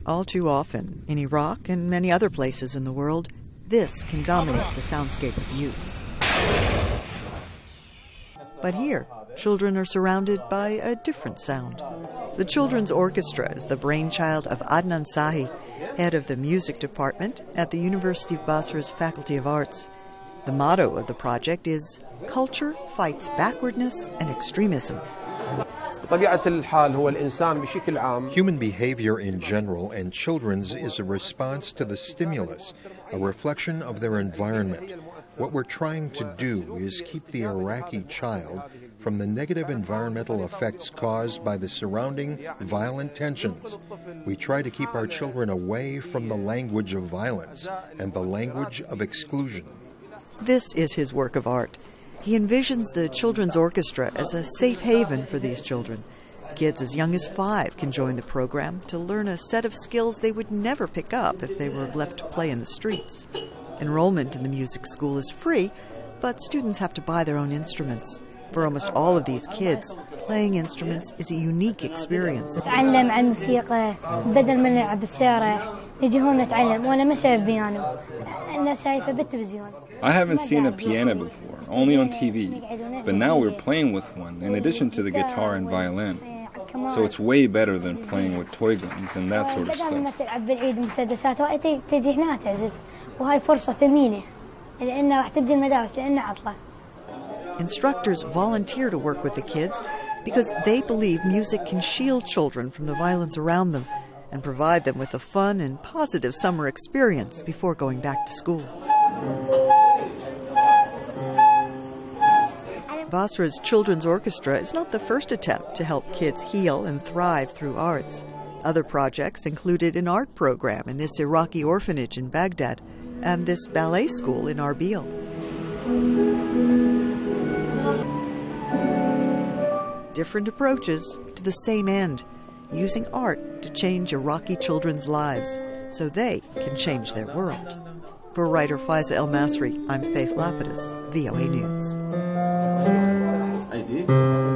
All too often, in Iraq and many other places in the world, this can dominate the soundscape of youth. But here, children are surrounded by a different sound. The Children's Orchestra is the brainchild of Adnan Sahi, head of the music department at the University of Basra's Faculty of Arts. The motto of the project is, "Culture fights backwardness and extremism." Human behavior in general and children's is a response to the stimulus, a reflection of their environment. What we're trying to do is keep the Iraqi child from the negative environmental effects caused by the surrounding violent tensions. We try to keep our children away from the language of violence and the language of exclusion. This is his work of art. He envisions the Children's Orchestra as a safe haven for these children. Kids as young as 5 can join the program to learn a set of skills they would never pick up if they were left to play in the streets. Enrollment in the music school is free, but students have to buy their own instruments. For almost all of these kids, playing instruments is a unique experience. I haven't seen a piano before, only on TV, but now we're playing with one in addition to the guitar and violin. So it's way better than playing with toy guns and that sort of stuff. Instructors volunteer to work with the kids because they believe music can shield children from the violence around them and provide them with a fun and positive summer experience before going back to school. Basra's Children's Orchestra is not the first attempt to help kids heal and thrive through arts. Other projects included an art program in this Iraqi orphanage in Baghdad and this ballet school in Arbil. Different approaches to the same end, using art to change Iraqi children's lives so they can change their world. For writer Faiza El-Masri, I'm Faith Lapidus, VOA News.